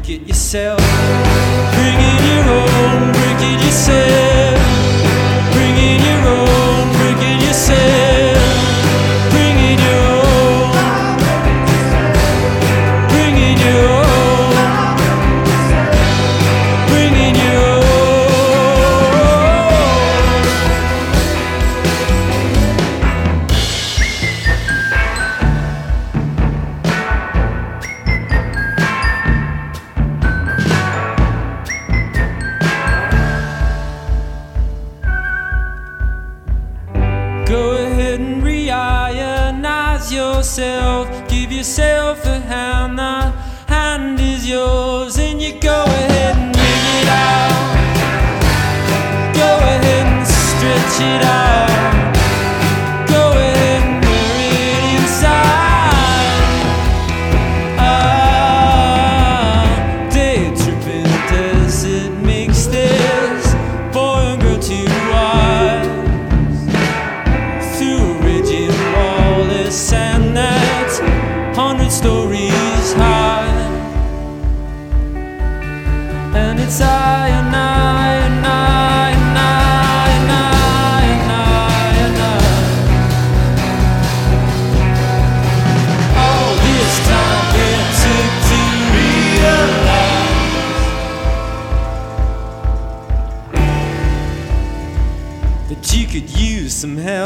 it yourself. Bring it your own, break it yourself. Bring it your own, break it yourself. Bring it your own, bring it your own, bring it your own. Go ahead and reionize yourself. Give yourself a hand, the hand is yours. And you go ahead and ring it out. Go ahead and stretch it out. Go ahead and wear it inside. Day tripping, does it makes this boy and girl too wide. And that's 100 stories high. And it's I and I and I and I and I and I and I. All this time it took to realize that you could use some help.